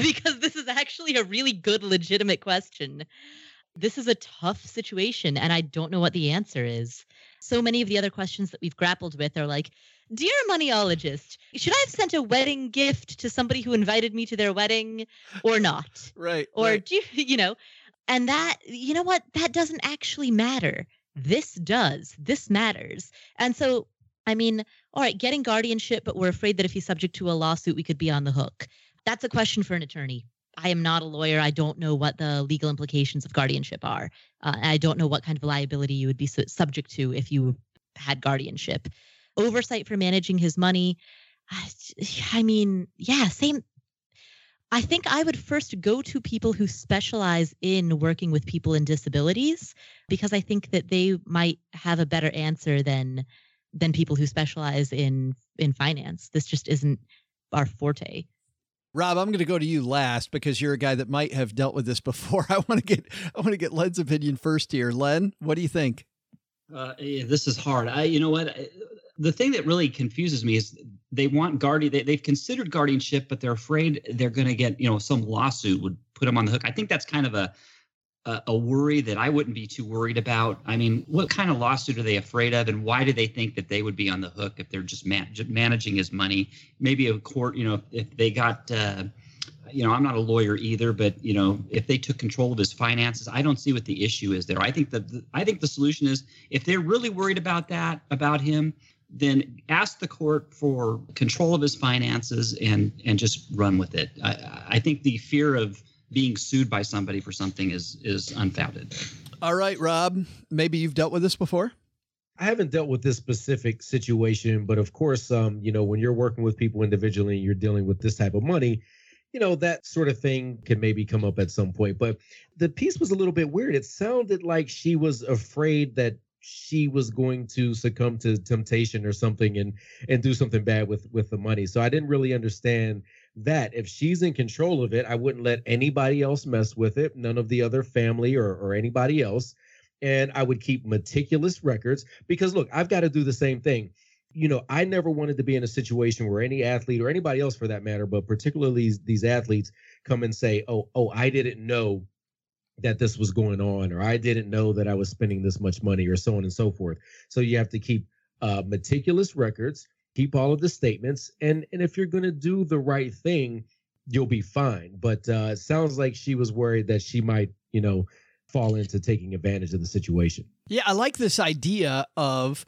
a really good, legitimate question. This is a tough situation, and I don't know what the answer is. So many of the other questions that we've grappled with are like, dear moneyologist, should I have sent a wedding gift to somebody who invited me to their wedding or not? Right. Or right. do you and that, you know what? That doesn't actually matter. This does. This matters. And so, I mean, all right, getting guardianship, but we're afraid that if he's subject to a lawsuit, we could be on the hook. That's a question for an attorney. I am not a lawyer. I don't know what the legal implications of guardianship are. I don't know what kind of liability you would be subject to if you had guardianship. Oversight for managing his money. I mean, yeah, same. I think I would first go to people who specialize in working with people in disabilities, because I think that they might have a better answer than people who specialize in finance. This just isn't our forte. Rob, I'm going to go to you last because you're a guy that might have dealt with this before. I want to get Len's opinion first here. Len, what do you think? Yeah, this is hard. You know what? The thing that really confuses me is they want they've considered guardianship, but they're afraid they're going to get, some lawsuit would put them on the hook. I think that's kind of a worry that I wouldn't be too worried about. I mean, what kind of lawsuit are they afraid of, and why do they think that they would be on the hook if they're just managing his money? Maybe a court, if they got, I'm not a lawyer either, but if they took control of his finances, I don't see what the issue is there. I think the solution is, if they're really worried about him, then ask the court for control of his finances and just run with it. I think the fear of being sued by somebody for something is unfounded. All right, Rob, maybe you've dealt with this before? I haven't dealt with this specific situation, but of course, when you're working with people individually and you're dealing with this type of money, that sort of thing can maybe come up at some point. But the piece was a little bit weird. It sounded like she was afraid that she was going to succumb to temptation or something and do something bad with the money. So I didn't really understand that. If she's in control of it, I wouldn't let anybody else mess with it, none of the other family or anybody else. And I would keep meticulous records because, look, I've got to do the same thing. I never wanted to be in a situation where any athlete or anybody else for that matter, but particularly these athletes come and say, oh, I didn't know that this was going on, or I didn't know that I was spending this much money, or so on and so forth. So you have to keep meticulous records, keep all of the statements. And if you're going to do the right thing, you'll be fine. But it sounds like she was worried that she might, fall into taking advantage of the situation. Yeah, I really like this idea of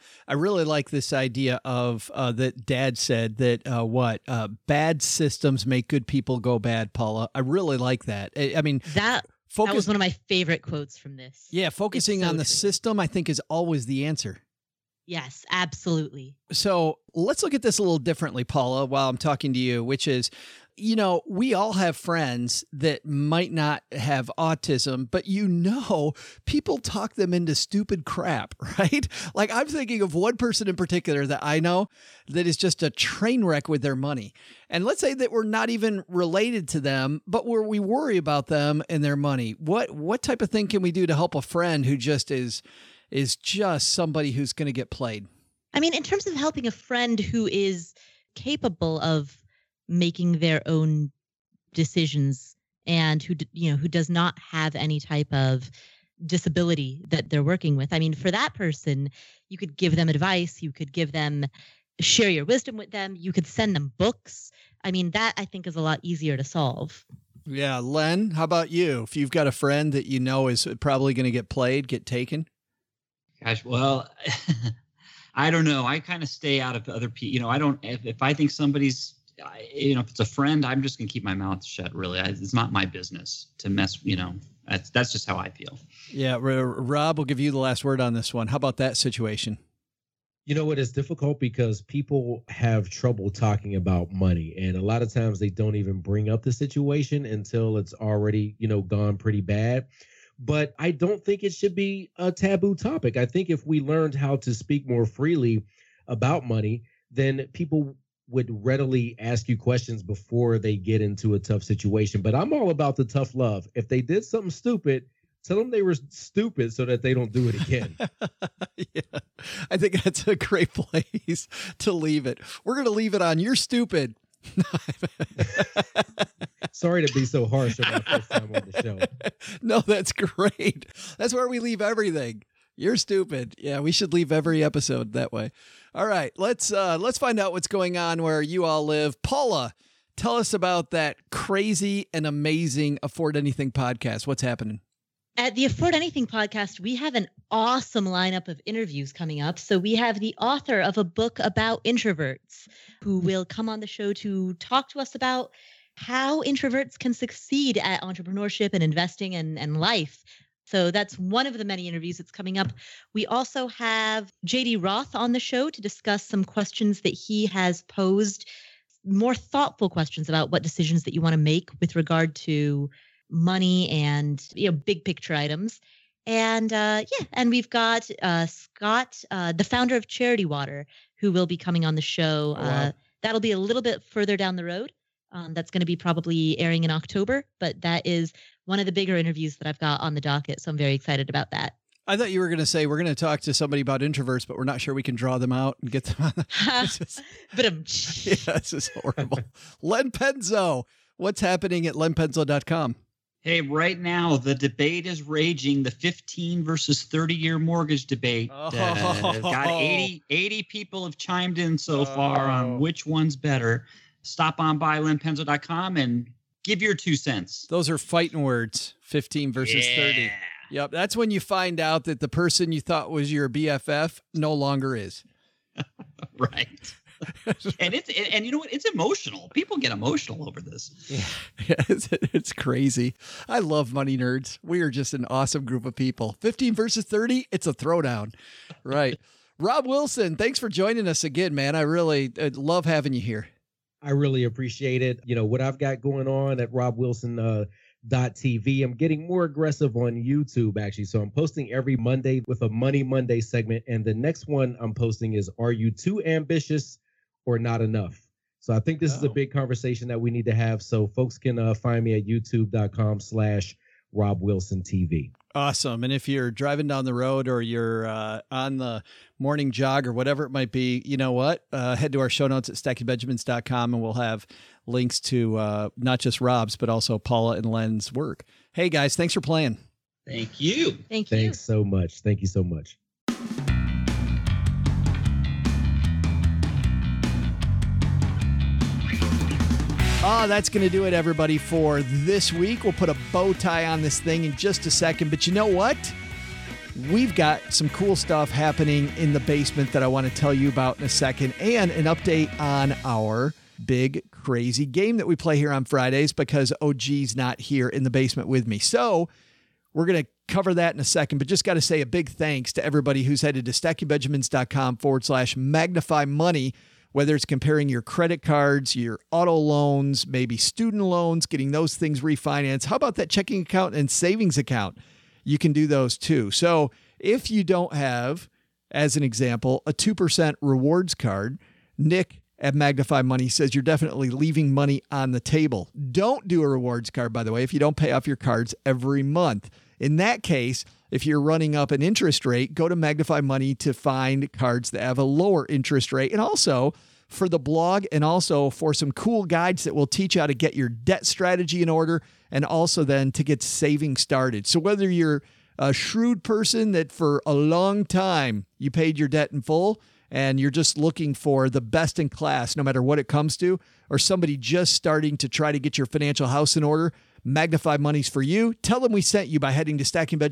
that Dad said that bad systems make good people go bad, Paula. I really like that. I mean, that was one of my favorite quotes from this. Yeah, focusing on the system, I think, is always the answer. Yes, absolutely. So let's look at this a little differently, Paula, while I'm talking to you, which is, we all have friends that might not have autism, but people talk them into stupid crap, right? Like, I'm thinking of one person in particular that I know that is just a train wreck with their money. And let's say that we're not even related to them, but we worry about them and their money. What type of thing can we do to help a friend who just is just somebody who's going to get played? I mean, in terms of helping a friend who is capable of making their own decisions and who does not have any type of disability that they're working with. I mean, for that person, you could give them advice. You could share your wisdom with them. You could send them books. I mean, that I think is a lot easier to solve. Yeah. Len, how about you? If you've got a friend that is probably going to get taken. Gosh, well, I don't know. I kind of stay out of other people. If I think somebody's, if it's a friend, I'm just going to keep my mouth shut, really. It's not my business to mess, that's just how I feel. Yeah. Rob, we'll give you the last word on this one. How about that situation? You know what? It's difficult because people have trouble talking about money. And a lot of times they don't even bring up the situation until it's already, gone pretty bad. But I don't think it should be a taboo topic. I think if we learned how to speak more freely about money, then people would readily ask you questions before they get into a tough situation. But I'm all about the tough love. If they did something stupid, tell them they were stupid so that they don't do it again. Yeah, I think that's a great place to leave it. We're going to leave it on "You're stupid." Sorry to be so harsh on my first time on the show. No, that's great. That's where we leave everything. You're stupid. Yeah, we should leave every episode that way. All right, let's find out what's going on where you all live. Paula, tell us about that crazy and amazing Afford Anything podcast. What's happening? At the Afford Anything podcast, we have an awesome lineup of interviews coming up. So we have the author of a book about introverts who will come on the show to talk to us about how introverts can succeed at entrepreneurship and investing and life. So that's one of the many interviews that's coming up. We also have JD Roth on the show to discuss some questions that he has posed, more thoughtful questions about what decisions that you want to make with regard to money and big picture items. And and we've got Scott, the founder of Charity Water, who will be coming on the show. Oh, wow. That'll be a little bit further down the road. That's going to be probably airing in October, but that is one of the bigger interviews that I've got on the docket. So I'm very excited about that. I thought you were going to say we're going to talk to somebody about introverts, but we're not sure we can draw them out and get them on. This is horrible. Len Penzo, what's happening at lenpenzo.com? Hey, right now, the debate is raging, the 15 versus 30-year mortgage debate. Got 80 people have chimed in so far on which one's better. Stop on by lenpenzo.com and give your 2 cents. Those are fighting words, 15 versus 30. Yep, that's when you find out that the person you thought was your BFF no longer is. Right. And you know what? It's emotional. People get emotional over this. Yeah, it's crazy. I love money nerds. We are just an awesome group of people. 15 versus 30, it's a throwdown. Right. Rob Wilson, thanks for joining us again, man. I really love having you here. I really appreciate it. What I've got going on at robwilson.tv, I'm getting more aggressive on YouTube, actually. So I'm posting every Monday with a Money Monday segment. And the next one I'm posting is, are you too ambitious or not enough? So I think this is a big conversation that we need to have. So folks can find me at youtube.com/RobWilsonTV. Awesome. And if you're driving down the road or you're on the morning jog or whatever it might be, you know what? Head to our show notes at stackingbenjamins.com and we'll have links to not just Rob's, but also Paula and Len's work. Hey, guys, thanks for playing. Thank you. Thank you. Thanks so much. Thank you so much. That's going to do it, everybody, for this week. We'll put a bow tie on this thing in just a second. But you know what? We've got some cool stuff happening in the basement that I want to tell you about in a second, and an update on our big, crazy game that we play here on Fridays because OG's not here in the basement with me. So we're going to cover that in a second, but just got to say a big thanks to everybody who's headed to stackingbenjamins.com/magnify money. Whether it's comparing your credit cards, your auto loans, maybe student loans, getting those things refinanced. How about that checking account and savings account? You can do those too. So if you don't have, as an example, a 2% rewards card, Nick at Magnify Money says you're definitely leaving money on the table. Don't do a rewards card, by the way, if you don't pay off your cards every month. In that case, if you're running up an interest rate, go to Magnify Money to find cards that have a lower interest rate. And also for the blog and also for some cool guides that will teach you how to get your debt strategy in order and also then to get saving started. So whether you're a shrewd person that for a long time you paid your debt in full and you're just looking for the best in class, no matter what it comes to, or somebody just starting to try to get your financial house in order, Magnify Money's for you. Tell them we sent you by heading to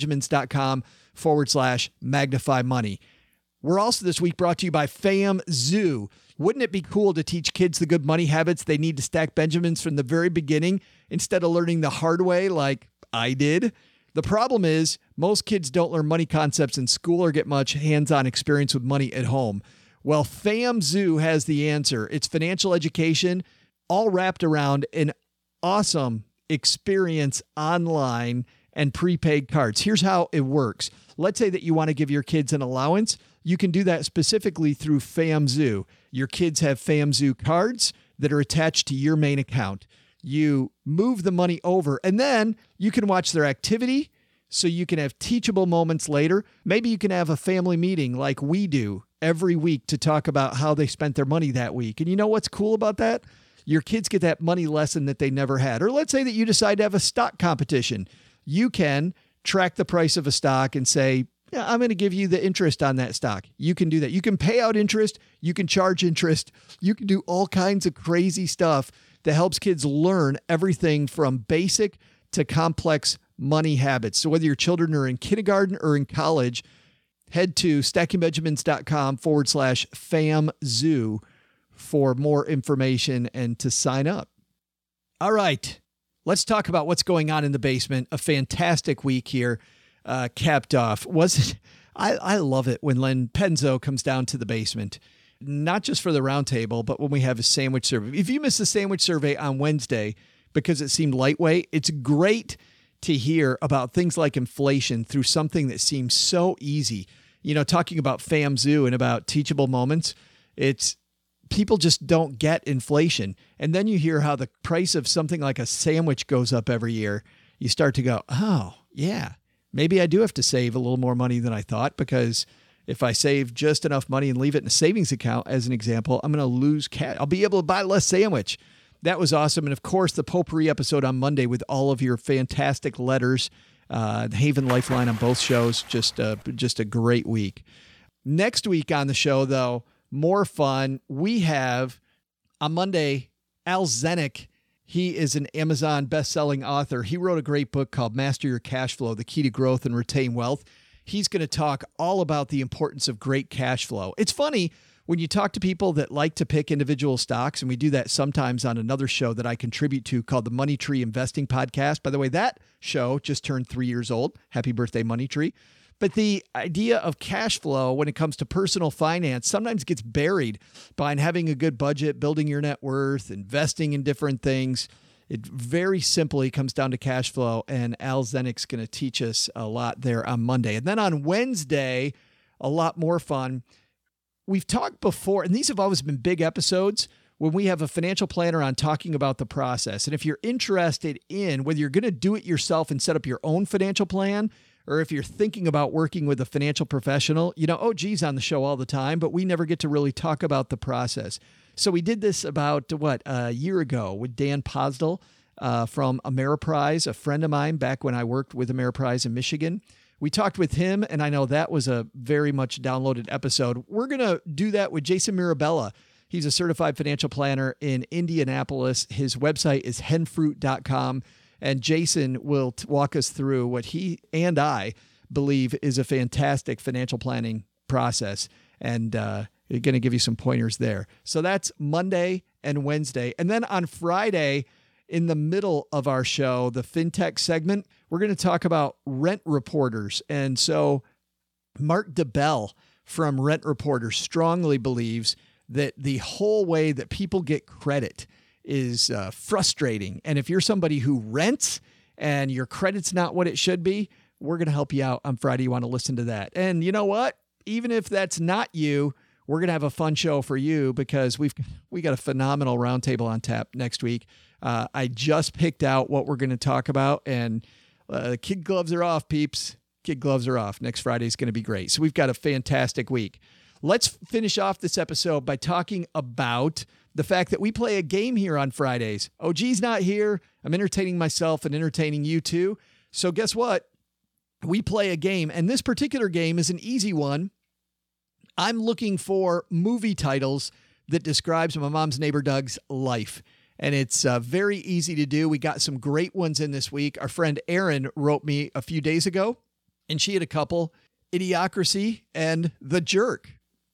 stackingbenjamins.com/Magnify Money. We're also this week brought to you by FAMZoo. Wouldn't it be cool to teach kids the good money habits they need to stack Benjamins from the very beginning instead of learning the hard way like I did? The problem is most kids don't learn money concepts in school or get much hands-on experience with money at home. Well, FAMZoo has the answer. It's financial education all wrapped around an awesome experience online and prepaid cards. Here's how it works. Let's say that you want to give your kids an allowance. You can do that specifically through FAMZoo. Your kids have FAMZoo cards that are attached to your main account. You move the money over, and then you can watch their activity so you can have teachable moments later. Maybe you can have a family meeting like we do every week to talk about how they spent their money that week. And you know what's cool about that? Your kids get that money lesson that they never had. Or let's say that you decide to have a stock competition. You can track the price of a stock and say, yeah, I'm going to give you the interest on that stock. You can do that. You can pay out interest. You can charge interest. You can do all kinds of crazy stuff that helps kids learn everything from basic to complex money habits. So whether your children are in kindergarten or in college, head to stackingbenjamins.com/FAMZoo for more information and to sign up. All right, let's talk about what's going on in the basement. A fantastic week here. Capped off. I love it when Len Penzo comes down to the basement, not just for the roundtable, but when we have a sandwich survey. If you missed the sandwich survey on Wednesday because it seemed lightweight, it's great to hear about things like inflation through something that seems so easy. You know, talking about FAMZoo and about teachable moments, it's people just don't get inflation. And then you hear how the price of something like a sandwich goes up every year. You start to go, oh, yeah. Maybe I do have to save a little more money than I thought, because if I save just enough money and leave it in a savings account, as an example, I'm going to lose cash. I'll be able to buy less sandwich. That was awesome. And of course, the potpourri episode on Monday with all of your fantastic letters, the Haven Lifeline on both shows, just a great week. Next week on the show, though, more fun. We have on Monday, Al Zenik. He is an Amazon best-selling author. He wrote a great book called Master Your Cash Flow, The Key to Growth and Retain Wealth. He's going to talk all about the importance of great cash flow. It's funny when you talk to people that like to pick individual stocks, and we do that sometimes on another show that I contribute to called the Money Tree Investing Podcast. By the way, that show just turned 3 years old. Happy birthday, Money Tree. But the idea of cash flow when it comes to personal finance sometimes gets buried behind having a good budget, building your net worth, investing in different things. It very simply comes down to cash flow, and Al Zenik's going to teach us a lot there on Monday. And then on Wednesday, a lot more fun. We've talked before, and these have always been big episodes, when we have a financial planner on talking about the process. And if you're interested in whether you're going to do it yourself and set up your own financial plan, or if you're thinking about working with a financial professional, you know, OG's on the show all the time, but we never get to really talk about the process. So we did this about, a year ago with Dan Posdal from Ameriprise, a friend of mine back when I worked with Ameriprise in Michigan. We talked with him, and I know that was a very much downloaded episode. We're going to do that with Jason Mirabella. He's a certified financial planner in Indianapolis. His website is henfruit.com. And Jason will walk us through what he and I believe is a fantastic financial planning process. And going to give you some pointers there. So that's Monday and Wednesday. And then on Friday, in the middle of our show, the FinTech segment, we're going to talk about rent reporters. And so Mark DeBell from Rent Reporter strongly believes that the whole way that people get credit is frustrating. And if you're somebody who rents and your credit's not what it should be, we're going to help you out on Friday. You want to listen to that. And you know what? Even if that's not you, we're going to have a fun show for you, because we got a phenomenal roundtable on tap next week. I just picked out what we're going to talk about, and kid gloves are off, peeps. Kid gloves are off. Next Friday is going to be great. So we've got a fantastic week. Let's finish off this episode by talking about the fact that we play a game here on Fridays. OG's not here. I'm entertaining myself and entertaining you too. So guess what? We play a game, and this particular game is an easy one. I'm looking for movie titles that describes my mom's neighbor Doug's life. And it's very easy to do. We got some great ones in this week. Our friend Erin wrote me a few days ago, and she had a couple: Idiocracy and The Jerk.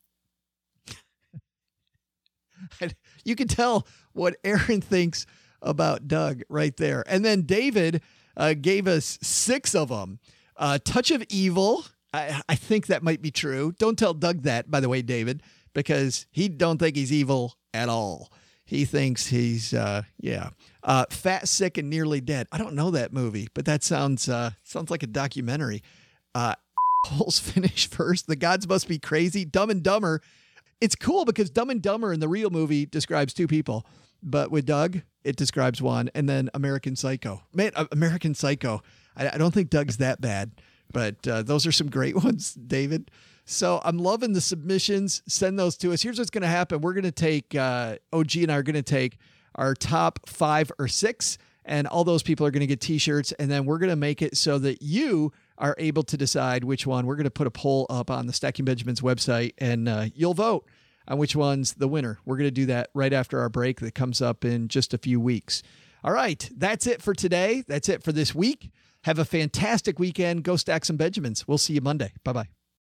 You can tell what Erin thinks about Doug right there. And then David gave us 6 of them. Touch of Evil. I think that might be true. Don't tell Doug that, by the way, David, because he don't think he's evil at all. He thinks he's, Fat, Sick, and Nearly Dead. I don't know that movie, but that sounds like a documentary. Holes Finish First. The Gods Must Be Crazy. Dumb and Dumber. it's cool because Dumb and Dumber in the real movie describes two people, but with Doug, it describes one. And then American Psycho. Man, American Psycho. I don't think Doug's that bad, but those are some great ones, David. So I'm loving the submissions. Send those to us. Here's what's going to happen. We're going to take, OG and I are going to take our top 5 or 6, and all those people are going to get t-shirts. And then we're going to make it so that you are able to decide which one. We're going to put a poll up on the Stacking Benjamins website, and you'll vote on which one's the winner. We're going to do that right after our break that comes up in just a few weeks. All right. That's it for today. That's it for this week. Have a fantastic weekend. Go stack some Benjamins. We'll see you Monday. Bye-bye.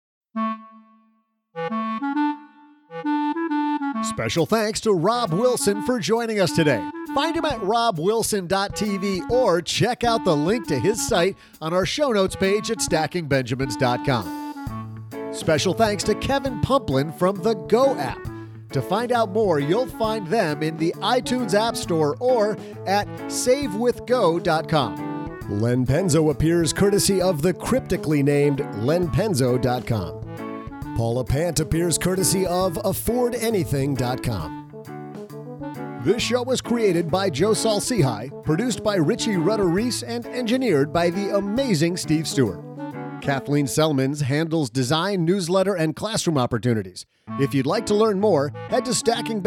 Special thanks to Rob Wilson for joining us today. Find him at robwilson.tv or check out the link to his site on our show notes page at stackingbenjamins.com. Special thanks to Kevin Pumplin from the Go app. To find out more, you'll find them in the iTunes App Store or at savewithgo.com. Len Penzo appears courtesy of the cryptically named lenpenzo.com. Paula Pant appears courtesy of affordanything.com. This show was created by Joe Saul-Sehy, produced by Richie Rutter-Reese, and engineered by the amazing Steve Stewart. Kathleen Selmans handles design, newsletter, and classroom opportunities. If you'd like to learn more, head to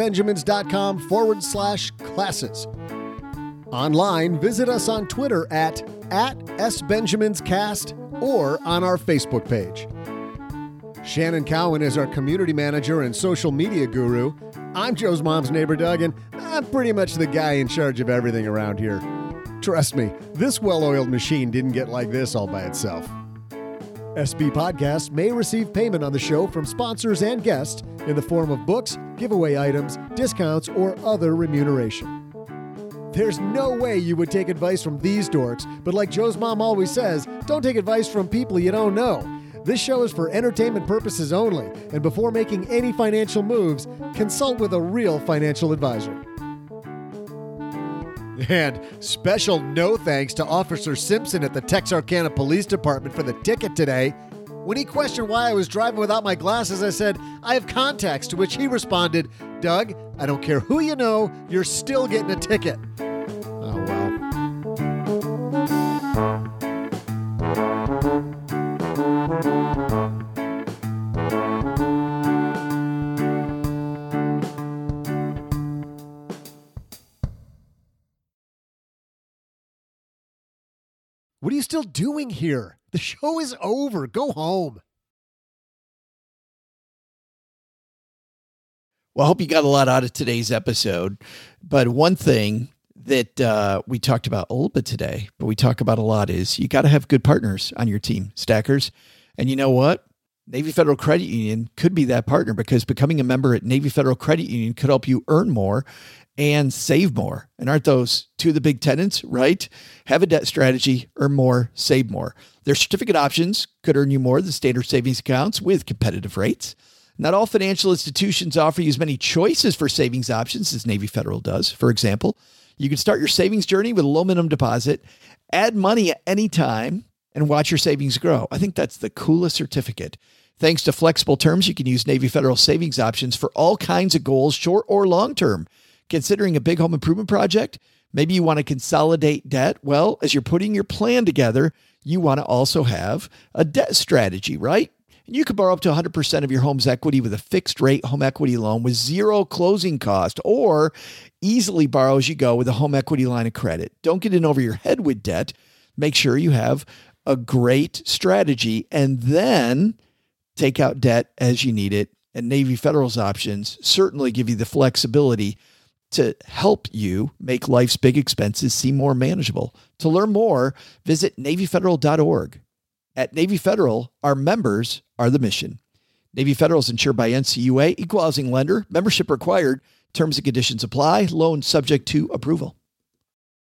stackingbenjamins.com/classes. Online, visit us on Twitter at @SBenjaminsCast or on our Facebook page. Shannon Cowan is our community manager and social media guru. I'm Joe's mom's neighbor, Doug, and I'm pretty much the guy in charge of everything around here. Trust me, this well-oiled machine didn't get like this all by itself. SB Podcasts may receive payment on the show from sponsors and guests in the form of books, giveaway items, discounts, or other remuneration. There's no way you would take advice from these dorks, but like Joe's mom always says, don't take advice from people you don't know. This show is for entertainment purposes only, and before making any financial moves, consult with a real financial advisor. And special no thanks to Officer Simpson at the Texarkana Police Department for the ticket today. When he questioned why I was driving without my glasses, I said, I have contacts, to which he responded, Doug, I don't care who you know, you're still getting a ticket. Oh, well. What are you still doing here? The show is over. Go home. Well, I hope you got a lot out of today's episode. But one thing that we talked about a little bit today, but we talk about a lot, is you got to have good partners on your team, stackers. And you know what? Navy Federal Credit Union could be that partner, because becoming a member at Navy Federal Credit Union could help you earn more and save more. And aren't those two of the big tenets, right? Have a debt strategy, earn more, save more. Their certificate options could earn you more than standard savings accounts with competitive rates. Not all financial institutions offer you as many choices for savings options as Navy Federal does. For example, you can start your savings journey with a low minimum deposit, add money at any time, and watch your savings grow. I think that's the coolest certificate. Thanks to flexible terms, you can use Navy Federal savings options for all kinds of goals, short or long term. Considering a big home improvement project, maybe you want to consolidate debt. Well, as you're putting your plan together, you want to also have a debt strategy, right? And you can borrow up to 100% of your home's equity with a fixed rate home equity loan with zero closing cost, or easily borrow as you go with a home equity line of credit. Don't get in over your head with debt. Make sure you have a great strategy, and then take out debt as you need it. And Navy Federal's options certainly give you the flexibility to help you make life's big expenses seem more manageable. To learn more, visit NavyFederal.org. At Navy Federal, our members are the mission. Navy Federal is insured by NCUA, equal housing lender, membership required, terms and conditions apply, loan subject to approval.